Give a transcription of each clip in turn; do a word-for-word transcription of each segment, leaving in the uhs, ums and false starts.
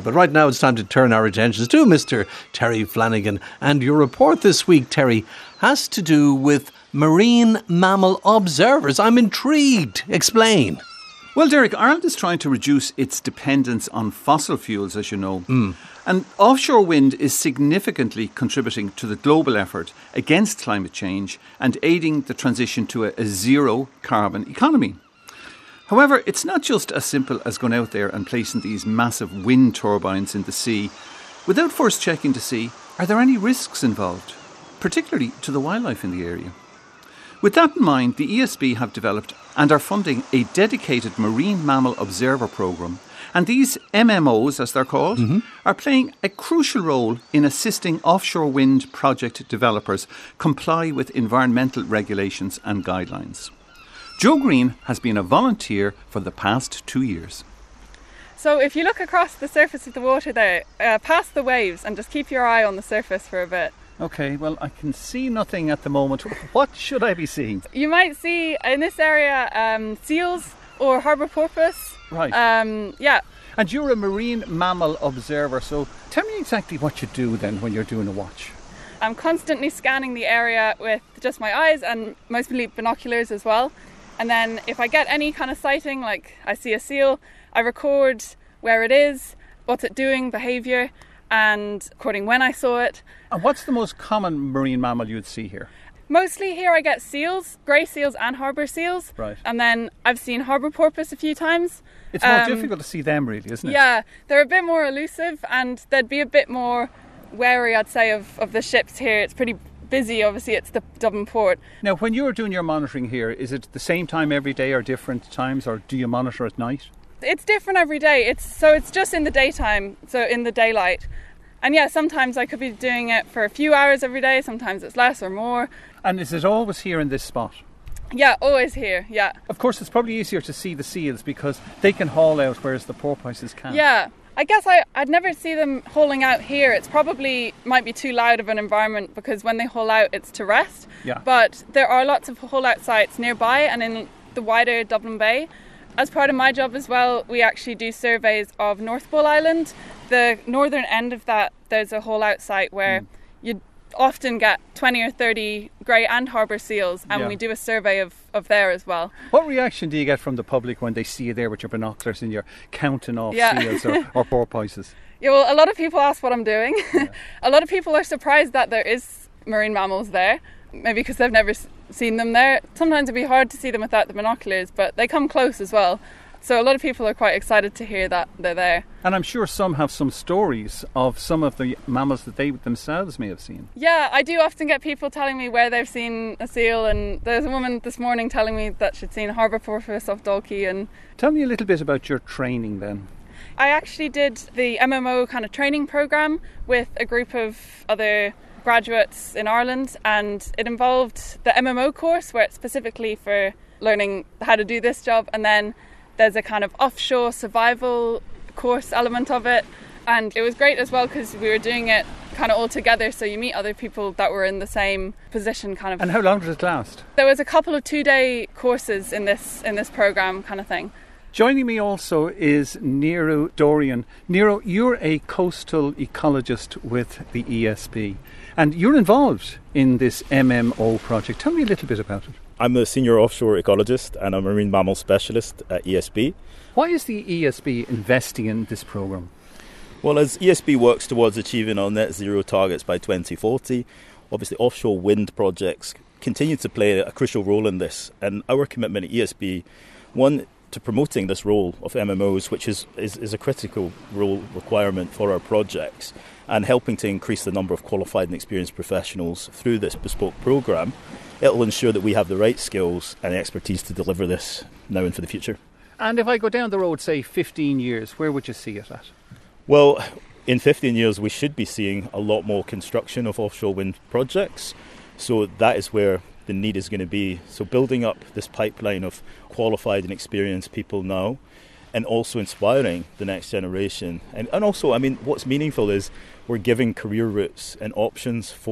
But right now it's time to turn our attentions to Mister Terry Flanagan. And your report this week, Terry, has to do with marine mammal observers. I'm intrigued. Explain. Well, Derek, Ireland is trying to reduce its dependence on fossil fuels, as you know. Mm. And offshore wind is significantly contributing to the global effort against climate change and aiding the transition to a, a zero carbon economy. However, it's not just as simple as going out there and placing these massive wind turbines in the sea without first checking to see, are there any risks involved, particularly to the wildlife in the area? With that in mind, the E S B have developed and are funding a dedicated Marine Mammal Observer programme. And these M M Os, as they're called, mm-hmm. are playing a crucial role in assisting offshore wind project developers comply with environmental regulations and guidelines. Joe Green has been a volunteer for the past two years. So if you look across the surface of the water there, uh, past the waves, and just keep your eye on the surface for a bit. OK, well, I can see nothing at the moment. What should I be seeing? You might see in this area um, seals or harbour porpoise. Right. Um, yeah. And you're a marine mammal observer, so tell me exactly what you do then when you're doing a watch. I'm constantly scanning the area with just my eyes and mostly binoculars as well. And then if I get any kind of sighting, like I see a seal, I record where it is, what's it doing, behaviour, and recording when I saw it. And what's the most common marine mammal you'd see here? Mostly here I get seals, grey seals and harbour seals. Right. And then I've seen harbour porpoise a few times. It's more um, difficult to see them really, isn't it? Yeah, they're a bit more elusive and they'd be a bit more wary, I'd say, of, of the ships here. It's pretty busy, obviously, it's the Dublin port. Now, when you're doing your monitoring here, is it the same time every day or different times, or do you monitor at night? It's different every day. It's so it's just in the daytime, so in the daylight. And yeah, sometimes I could be doing it for a few hours every day, sometimes it's less or more. And is it always here in this spot? Yeah, always here, yeah. Of course, it's probably easier to see the seals because they can haul out, whereas the porpoises can't. Yeah, I guess I, I'd never see them hauling out here. It's probably might be too loud of an environment because when they haul out, it's to rest. Yeah. But there are lots of haul out sites nearby and in the wider Dublin Bay. As part of my job as well, we actually do surveys of North Bull Island. The northern end of that, there's a haul out site where mm. you often get twenty or thirty grey and harbour seals, and yeah. we do a survey of, of there as well. What reaction do you get from the public when they see you there with your binoculars and you're counting off yeah. seals or, or porpoises? Yeah, well, a lot of people ask what I'm doing. Yeah. A lot of people are surprised that there is marine mammals there, maybe because they've never seen them there. Sometimes it'd be hard to see them without the binoculars, but they come close as well. So a lot of people are quite excited to hear that they're there. And I'm sure some have some stories of some of the mammals that they themselves may have seen. Yeah, I do often get people telling me where they've seen a seal, and there's a woman this morning telling me that she'd seen harbour porpoise off Dalkey. And tell me a little bit about your training then. I actually did the M M O kind of training programme with a group of other graduates in Ireland, and it involved the M M O course where it's specifically for learning how to do this job, and then there's a kind of offshore survival course element of it. And it was great as well because we were doing it kind of all together, so you meet other people that were in the same position kind of. And how long did it last? There was a couple of two-day courses in this in this programme kind of thing. Joining me also is Nero Dorian. Nero, you're a coastal ecologist with the E S B and you're involved in this M M O project. Tell me a little bit about it. I'm a senior offshore ecologist and a marine mammal specialist at E S B. Why is the E S B investing in this programme? Well, as E S B works towards achieving our net zero targets by twenty forty, obviously offshore wind projects continue to play a crucial role in this. And our commitment at E S B, one, to promoting this role of M M Os, which is, is, is a critical role requirement for our projects, and helping to increase the number of qualified and experienced professionals through this bespoke programme. It'll ensure that we have the right skills and expertise to deliver this now and for the future. And if I go down the road, say, fifteen years, where would you see it at? Well, in fifteen years, we should be seeing a lot more construction of offshore wind projects. So that is where the need is going to be. So building up this pipeline of qualified and experienced people now, and also inspiring the next generation. And, and also, I mean, what's meaningful is we're giving career routes and options for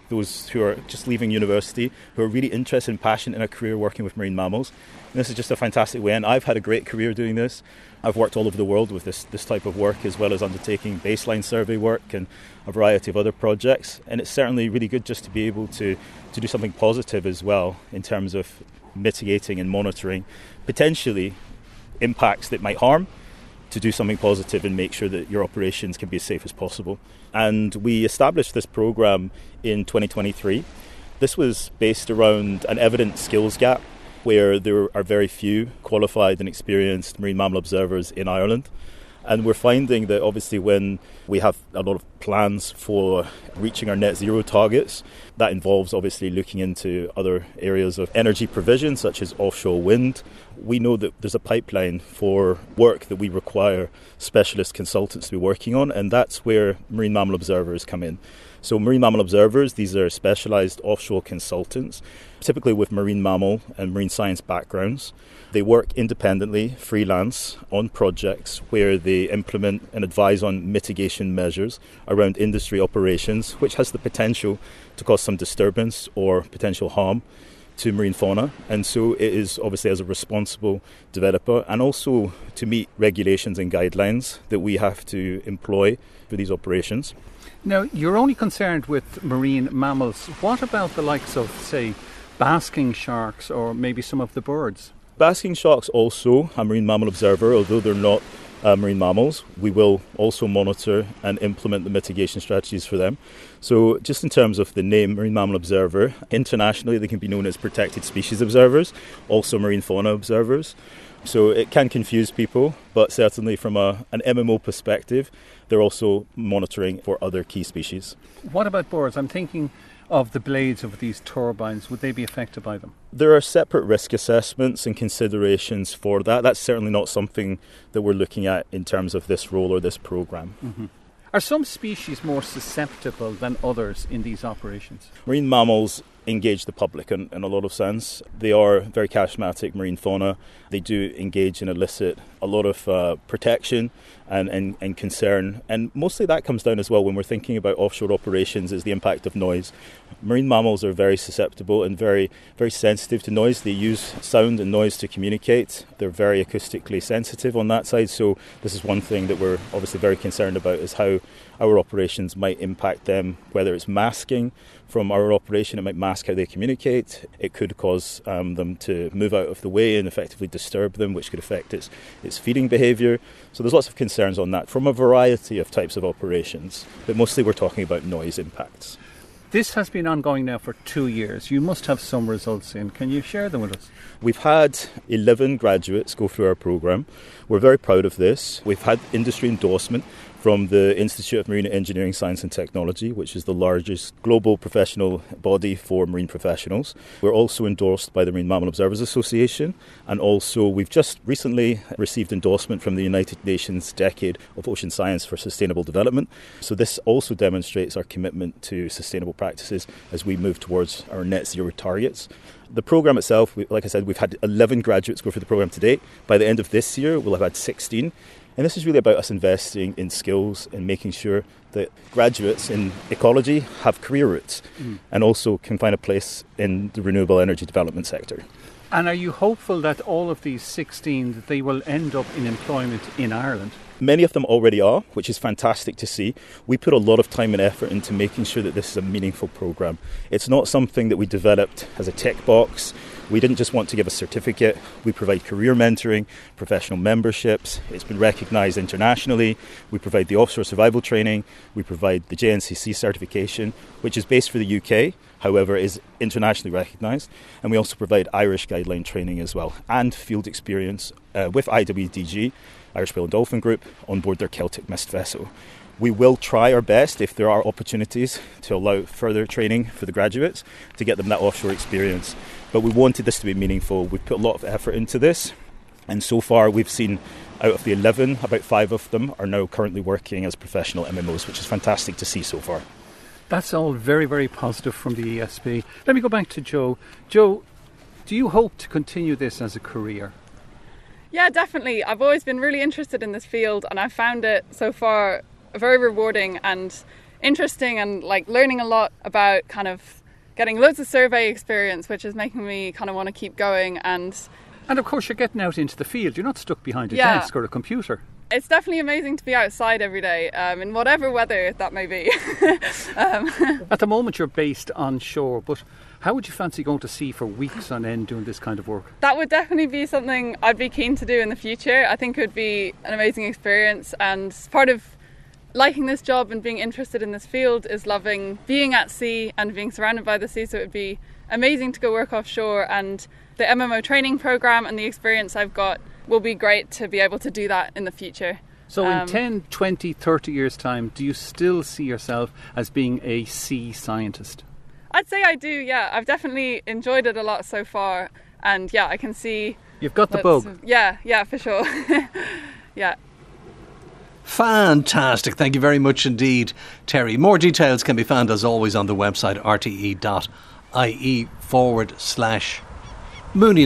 those who are just leaving university, who are really interested and passionate in a career working with marine mammals. And this is just a fantastic way, and I've had a great career doing this. I've worked all over the world with this, this type of work, as well as undertaking baseline survey work and a variety of other projects. And it's certainly really good just to be able to, to do something positive as well in terms of mitigating and monitoring potentially impacts that might harm, to do something positive and make sure that your operations can be as safe as possible. And we established this program in twenty twenty-three. This was based around an evident skills gap where there are very few qualified and experienced marine mammal observers in Ireland. And we're finding that obviously when we have a lot of plans for reaching our net zero targets, that involves obviously looking into other areas of energy provision, such as offshore wind. We know that there's a pipeline for work that we require specialist consultants to be working on, and that's where marine mammal observers come in. So marine mammal observers, these are specialised offshore consultants, typically with marine mammal and marine science backgrounds. They work independently, freelance, on projects where they implement and advise on mitigation measures around industry operations, which has the potential to cause some disturbance or potential harm to marine fauna. And so it is obviously as a responsible developer and also to meet regulations and guidelines that we have to employ for these operations. Now, you're only concerned with marine mammals. What about the likes of, say, basking sharks or maybe some of the birds? Basking sharks also a marine mammal observer, although they're not uh, marine mammals. We will also monitor and implement the mitigation strategies for them. So just in terms of the name Marine Mammal Observer, internationally they can be known as protected species observers, also marine fauna observers. So it can confuse people, but certainly from a, an M M O perspective, they're also monitoring for other key species. What about birds? I'm thinking of the blades of these turbines. Would they be affected by them? There are separate risk assessments and considerations for that. That's certainly not something that we're looking at in terms of this role or this programme. Mm-hmm. Are some species more susceptible than others in these operations? Marine mammals engage the public in, in a lot of sense. They are very charismatic marine fauna. They do engage and elicit a lot of uh, protection and, and, and concern. And mostly that comes down as well when we're thinking about offshore operations is the impact of noise. Marine mammals are very susceptible and very, very sensitive to noise. They use sound and noise to communicate. They're very acoustically sensitive on that side. So this is one thing that we're obviously very concerned about is how our operations might impact them, whether it's masking from our operation, it might mask how they communicate. It could cause um, them to move out of the way and effectively disturb them, which could affect its, its feeding behaviour. So there's lots of concerns on that from a variety of types of operations, but mostly we're talking about noise impacts. This has been ongoing now for two years. You must have some results in. Can you share them with us? We've had eleven graduates go through our programme. We're very proud of this. We've had industry endorsement from the Institute of Marine Engineering, Science and Technology, which is the largest global professional body for marine professionals. We're also endorsed by the Marine Mammal Observers Association, and also we've just recently received endorsement from the United Nations Decade of Ocean Science for Sustainable Development. So this also demonstrates our commitment to sustainable practices as we move towards our net zero targets. The programme itself, like I said, we've had eleven graduates go through the programme to date. By the end of this year, we'll have had sixteen. And this is really about us investing in skills and making sure that graduates in ecology have career routes mm. and also can find a place in the renewable energy development sector. And are you hopeful that all of these sixteen, that they will end up in employment in Ireland? Many of them already are, which is fantastic to see. We put a lot of time and effort into making sure that this is a meaningful programme. It's not something that we developed as a tick box. We didn't just want to give a certificate. We provide career mentoring, professional memberships. It's been recognised internationally. We provide the offshore survival training. We provide the J N C C certification, which is based for the U K, however, is internationally recognised. And we also provide Irish guideline training as well, and field experience uh, with I W D G, Irish Whale and Dolphin Group, on board their Celtic Mist vessel. We will try our best, if there are opportunities, to allow further training for the graduates to get them that offshore experience. But we wanted this to be meaningful. We've put a lot of effort into this, and so far we've seen out of the eleven, about five of them are now currently working as professional M M Os, which is fantastic to see so far. That's all very, very positive from the E S B. Let me go back to Joe. Joe, do you hope to continue this as a career? Yeah, definitely. I've always been really interested in this field, and I've found it so far very rewarding, and interesting and like learning a lot about kind of getting loads of survey experience, which is making me kind of want to keep going. And And of course, you're getting out into the field. You're not stuck behind a Yeah. desk or a computer. it's definitely amazing to be outside every day, um, in whatever weather that may be. um, At the moment, you're based on shore, but how would you fancy going to sea for weeks on end doing this kind of work? that would definitely be something I'd be keen to do in the future. I think it would be an amazing experience, and part of liking this job and being interested in this field is loving being at sea and being surrounded by the sea. So it would be amazing to go work offshore, and the M M O training program and the experience I've got will be great to be able to do that in the future. So in Um, ten, twenty, thirty years' time, do you still see yourself as being a sea scientist? I'd say I do, yeah. I've definitely enjoyed it a lot so far, and yeah, I can see... You've got the lots bug. of- yeah, yeah, for sure. yeah. Fantastic. Thank you very much indeed, Terry. More details can be found as always on the website r t e dot i e forward slash Mooney.